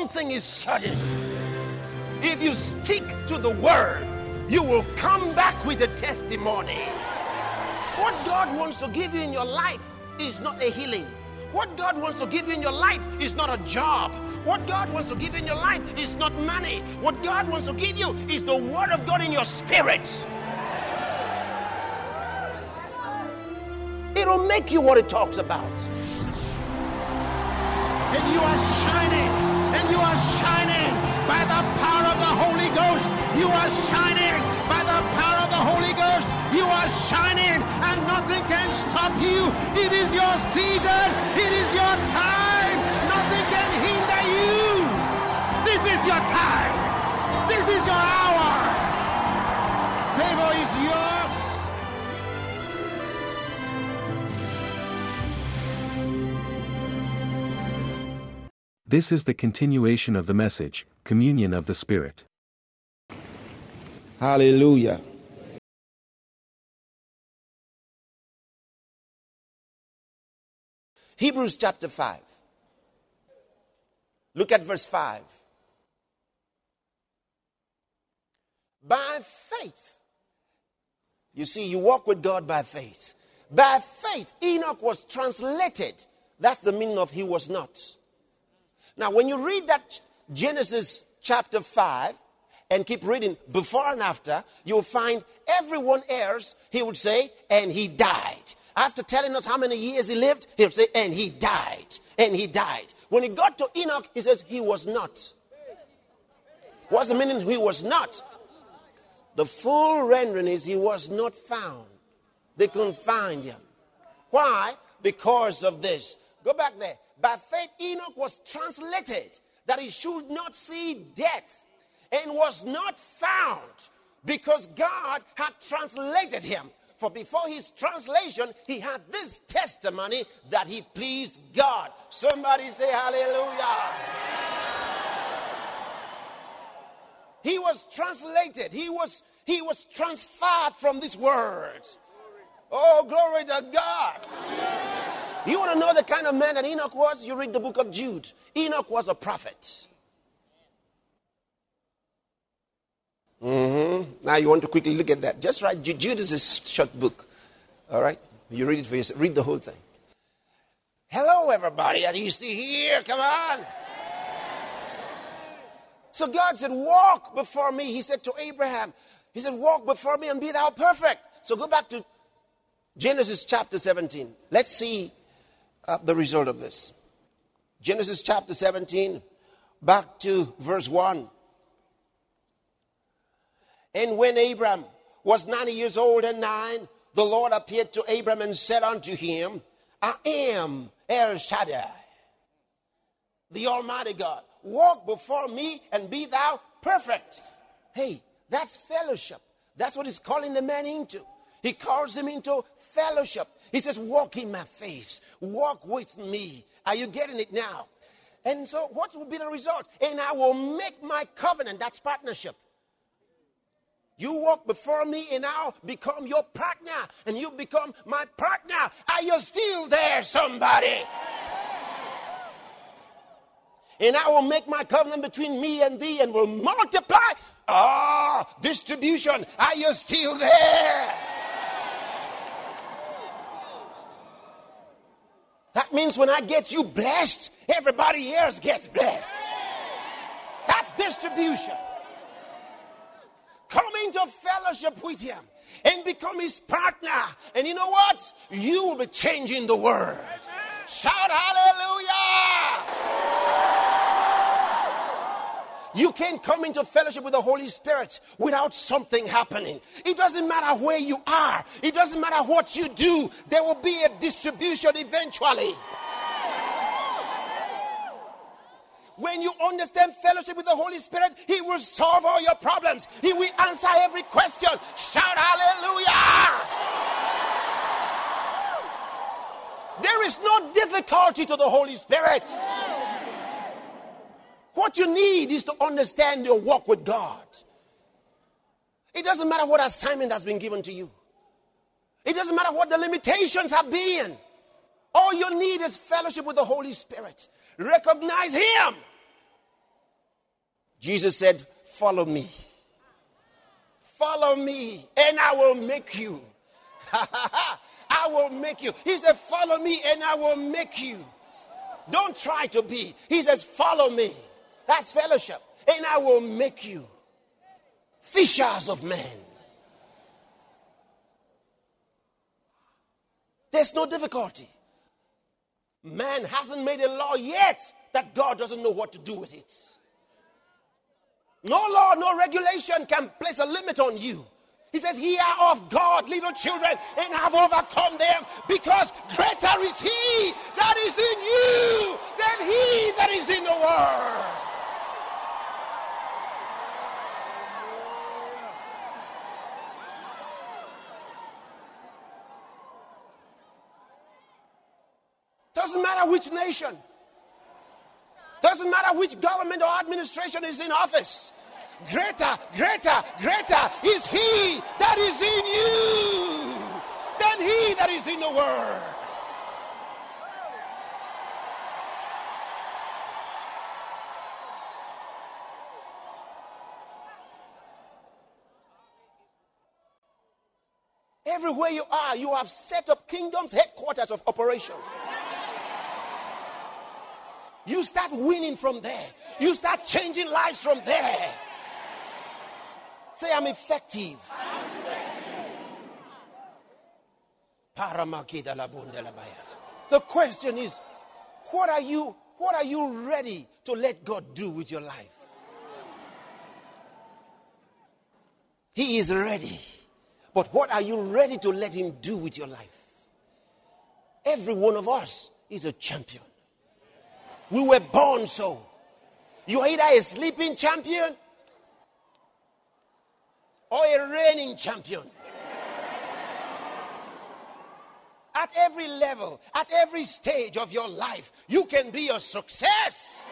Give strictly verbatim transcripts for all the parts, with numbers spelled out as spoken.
something is sudden, if you stick to the word, you will come back with a testimony. What God wants to give you in your life is not a healing. What God wants to give you in your life is not a job. What God wants to give you in your life is not money. What God wants to give you is the word of God in your spirit. It'll make you what it talks about. And you are shining, and you are shining by the power of the Holy Ghost. You are shining by the power of the Holy Ghost. You are shining, and nothing can stop you. It is your season. It is your time. Nothing can hinder you. This is your time. This is your hour. Favor is yours. This is the continuation of the message, Communion of the Spirit. Hallelujah. Hebrews chapter five. Look at verse five. By faith. You see, you walk with God by faith. By faith, Enoch was translated. That's the meaning of he was not. Now, when you read that Genesis chapter five and keep reading before and after, you'll find everyone else, he would say, and he died. After telling us how many years he lived, he would say, and he died, and he died. When he got to Enoch, he says, he was not. What's the meaning? He was not. The full rendering is he was not found. They couldn't find him. Why? Because of this. Go back there. By faith, Enoch was translated that he should not see death and was not found because God had translated him. For before his translation, he had this testimony that he pleased God. Somebody say hallelujah. He was translated. He was, he was transferred from this world. Oh, glory to God. You want to know the kind of man that Enoch was? You read the book of Jude. Enoch was a prophet. Mm-hmm. Now you want to quickly look at that. Just write. Jude is a short book. All right? You read it for yourself. Read the whole thing. Hello, everybody. Are you still here? Come on. So God said, walk before me. He said to Abraham, he said, walk before me and be thou perfect. So go back to Genesis chapter seventeen. Let's see uh, the result of this. Genesis chapter seventeen, back to verse one. And when Abram was ninety years old and nine, the Lord appeared to Abram and said unto him, I am El Shaddai, the Almighty God. Walk before me and be thou perfect. Hey, that's fellowship. That's what he's calling the man into. He calls him into fellowship. He says, walk in my face. Walk with me. Are you getting it now? And so what will be the result? And I will make my covenant. That's partnership. You walk before me and I'll become your partner. And you become my partner. Are you still there, somebody? And I will make my covenant between me and thee and will multiply. Ah, oh, distribution. Are you still there? That means when I get you blessed, everybody else gets blessed. That's distribution. Come into fellowship with him and become his partner. And you know what? You will be changing the world. Shout hallelujah! You can't come into fellowship with the Holy Spirit without something happening. It doesn't matter where you are. It doesn't matter what you do. There will be a distribution eventually. When you understand fellowship with the Holy Spirit, he will solve all your problems. He will answer every question. Shout hallelujah! There is no difficulty to the Holy Spirit. What you need is to understand your walk with God. It doesn't matter what assignment has been given to you. It doesn't matter what the limitations have been. All you need is fellowship with the Holy Spirit. Recognize him Jesus said, follow me. Follow me and I will make you. I will make you. He said, follow me and I will make you. Don't try to be. He says, follow me. That's fellowship. And I will make you fishers of men. There's no difficulty. Man hasn't made a law yet that God doesn't know what to do with it. No law, no regulation can place a limit on you. He says, hear of God, little children, and have overcome them, because greater is he that is in you than he that is in the world. Doesn't matter which nation. Doesn't matter which government or administration is in office. Greater, greater, greater is he that is in you than he that is in the world. Everywhere you are, you have set up kingdoms, headquarters of operation. You start winning from there. You start changing lives from there. Say, I'm effective. The question is, what are you, what are you ready to let God do with your life? He is ready. But what are you ready to let him do with your life? Every one of us is a champion. We were born so. You are either a sleeping champion or a reigning champion. At every level, at every stage of your life, you can be a success.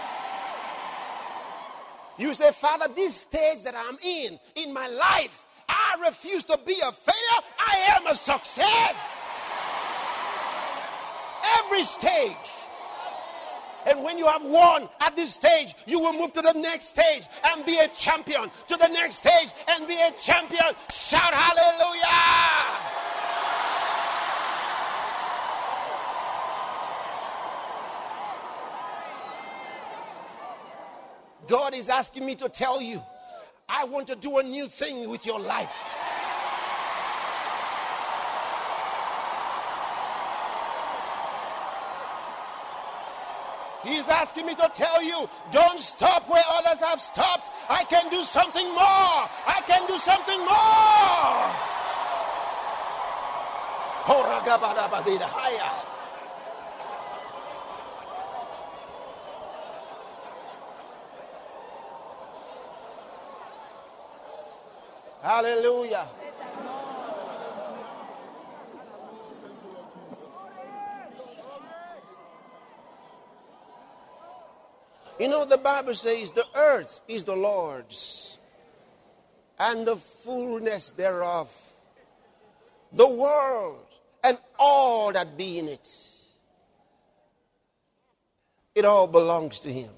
You say, Father, this stage that I'm in, in my life, I refuse to be a failure. I am a success. Every stage. And when you have won at this stage, you will move to the next stage and be a champion. To the next stage and be a champion. Shout hallelujah! God is asking me to tell you, I want to do a new thing with your life. He's asking me to tell you, don't stop where others have stopped. I can do something more. I can do something more. Hallelujah. You know, the Bible says the earth is the Lord's and the fullness thereof, the world and all that be in it. It all belongs to him.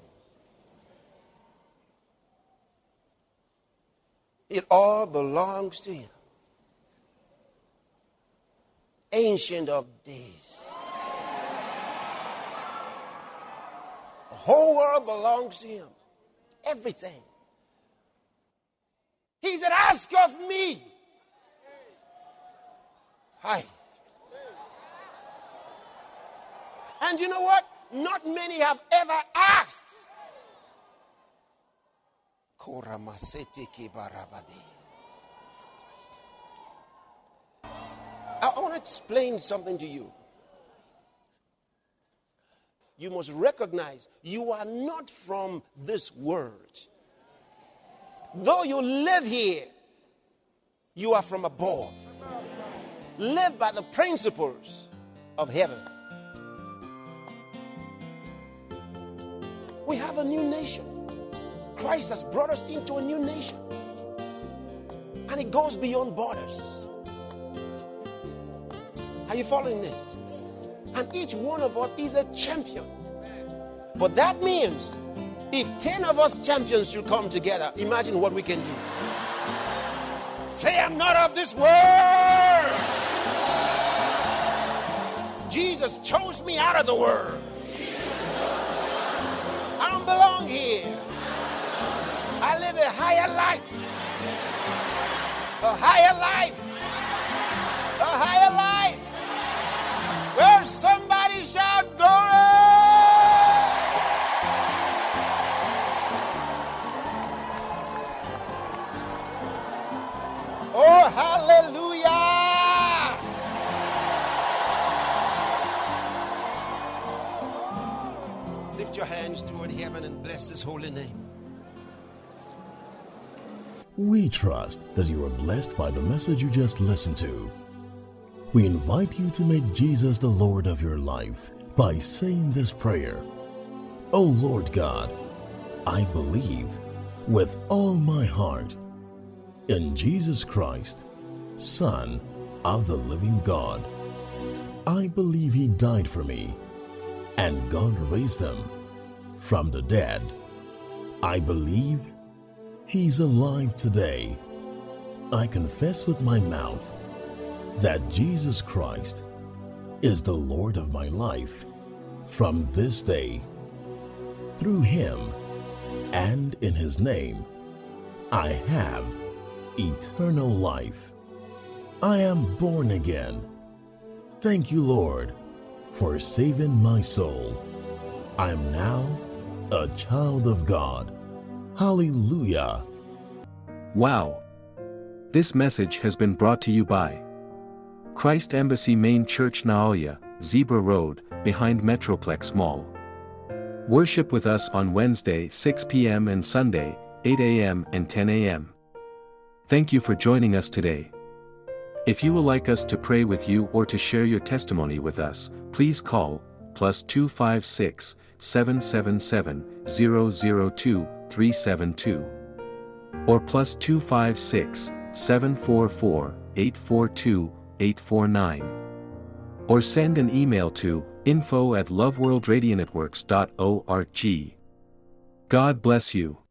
It all belongs to him. Ancient of days. The whole world belongs to him. Everything. He said, ask of me. Hi. And you know what? Not many have ever asked. I want to explain something to you. You must recognize you are not from this world. Though you live here, you are from above. Live by the principles of heaven. We have a new nation. Christ has brought us into a new nation. And it goes beyond borders. Are you following this? And each one of us is a champion. But that means If ten of us champions should come together, imagine what we can do. Say, I'm not of this world. Jesus chose me out of the world. I don't belong here. I live a higher life. A higher life. A higher life. Where somebody shout glory. Oh, hallelujah. Lift your hands toward heaven and bless his holy name. We trust that you are blessed by the message you just listened to. We invite you to make Jesus the Lord of your life by saying this prayer. O Lord God, I believe with all my heart in Jesus Christ, Son of the living God. I believe he died for me and God raised him from the dead. I believe he's alive today. I confess with my mouth that Jesus Christ is the Lord of my life from this day. Through him and in his name, I have eternal life. I am born again. Thank you, Lord, for saving my soul. I am now a child of God. Hallelujah. Wow! This message has been brought to you by Christ Embassy Main Church, Naoya, Zebra Road, behind Metroplex Mall. Worship with us on Wednesday six p m and Sunday eight a m and ten a m Thank you for joining us today. If you would like us to pray with you or to share your testimony with us, please call plus two five six, seven seven seven, zero zero two, three seven two or plus two five six, seven four four, eight four two, eight four nine or send an email to info at loveworldradionetworks dot org. God bless you.